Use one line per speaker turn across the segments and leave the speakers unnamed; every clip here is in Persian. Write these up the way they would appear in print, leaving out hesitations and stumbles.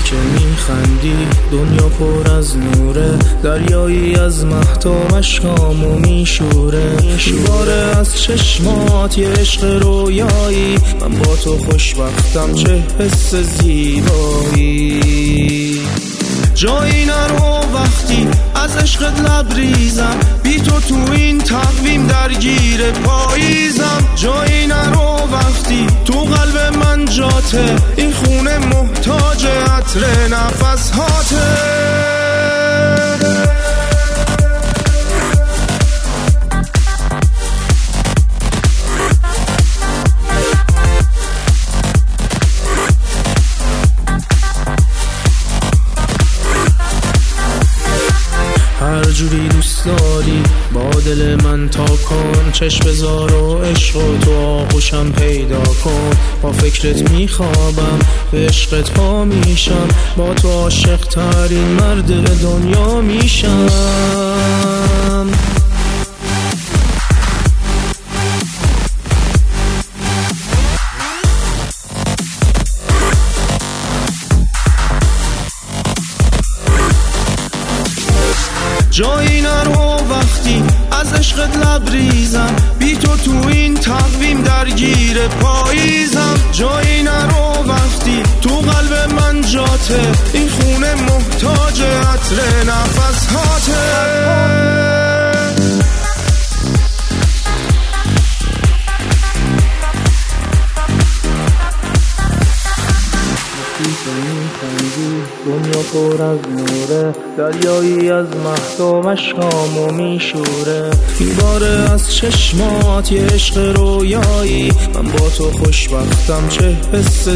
که میخندی دنیا پر از نوره، دریایی از مهتاب اشکامو میشوره. میباره از چشمات یه عشق رویایی، من با تو خوشبختم چه حس زیبایی. جایی نرو وقتی از عشقت لبریزم، بی تو این تقویم درگیر پاییزم. جایی نرو وقتی تو قلب من جاته، این خونه محتاج عطر نفس هاته. هر جوری دوست داری با دل من تا کن، چشم بذار و عشق و تو آغوشم پیدا کن. با فکرت میخوابم به عشقت پا میشم، با تو عاشق ترین مرد دنیا میشم. جایی نرو وقتی از عشقت لبریزم، بی تو این تقویم درگیر پاییزم. جایی نرو وقتی تو قلب من جاته، این خونه محتاج عطر نفس هاته. دنیا پر از نوره، دریایی از مهتاب اشکامو میشوره. میباره از چشمات یه عشق رویایی، من با تو خوشبختم چه حس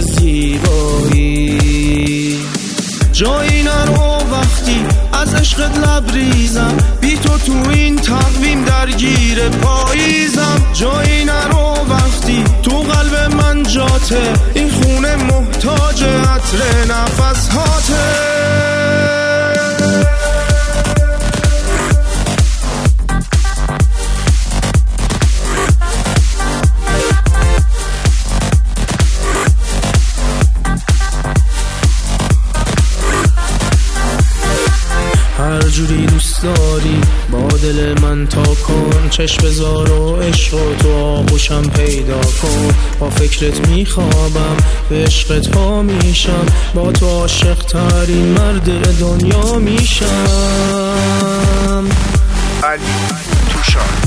زیبایی. جایی نرو وقتی از عشقت لبریزم، بی تو این تقویم درگیر پاییزم. جایی نرو وقتی تو قلب من جاته، این خونه محتاج عطر نفس هاته. هر جوری دوست داری با دل من تا کن، چشم بذار و عشق و تو آغوشم پیدا کن. با فکرت میخوابم به عشقت پا میشم، با تو عاشق ترین مرد دنیا میشم.
علی توشان.